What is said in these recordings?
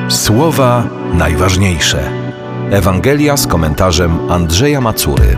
Słowa najważniejsze. Ewangelia z komentarzem Andrzeja Macury.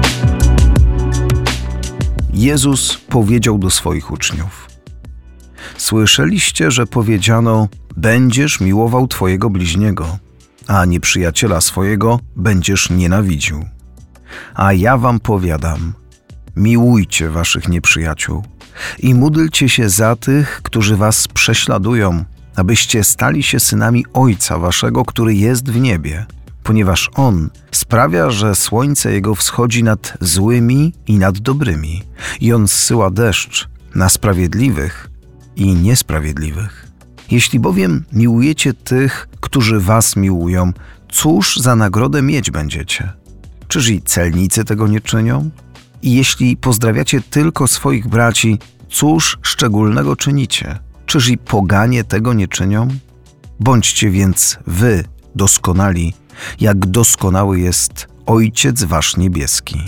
Jezus powiedział do swoich uczniów: Słyszeliście, że powiedziano: będziesz miłował twojego bliźniego, a nieprzyjaciela swojego będziesz nienawidził. A ja wam powiadam: miłujcie waszych nieprzyjaciół i módlcie się za tych, którzy was prześladują, abyście stali się synami Ojca waszego, który jest w niebie, ponieważ On sprawia, że słońce Jego wschodzi nad złymi i nad dobrymi i On zsyła deszcz na sprawiedliwych i niesprawiedliwych. Jeśli bowiem miłujecie tych, którzy was miłują, cóż za nagrodę mieć będziecie? Czyż i celnicy tego nie czynią? I jeśli pozdrawiacie tylko swoich braci, cóż szczególnego czynicie? Czyż i poganie tego nie czynią? Bądźcie więc wy doskonali, jak doskonały jest Ojciec wasz niebieski.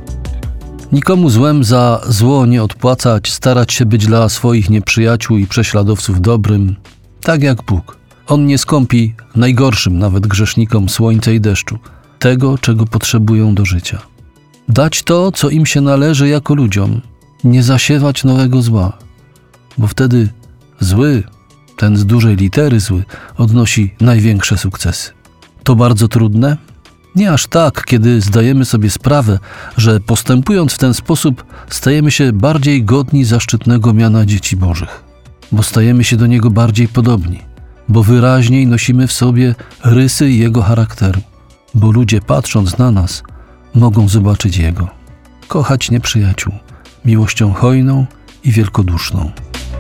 Nikomu złem za zło nie odpłacać, starać się być dla swoich nieprzyjaciół i prześladowców dobrym, tak jak Bóg. On nie skąpi najgorszym, nawet grzesznikom, słońca i deszczu, tego, czego potrzebują do życia. Dać to, co im się należy jako ludziom, nie zasiewać nowego zła, bo wtedy zły, ten z dużej litery zły, odnosi największe sukcesy. To bardzo trudne? Nie aż tak, kiedy zdajemy sobie sprawę, że postępując w ten sposób stajemy się bardziej godni zaszczytnego miana dzieci Bożych, bo stajemy się do Niego bardziej podobni, bo wyraźniej nosimy w sobie rysy Jego charakteru, bo ludzie patrząc na nas mogą zobaczyć Jego. Kochać nieprzyjaciół miłością hojną i wielkoduszną.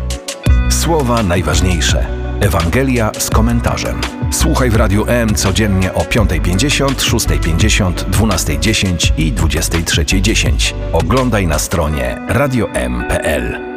Słowa najważniejsze. Ewangelia z komentarzem. Słuchaj w Radiu M codziennie o 5:50, 6:50, 12:10 i 23:10. Oglądaj na stronie radiom.pl.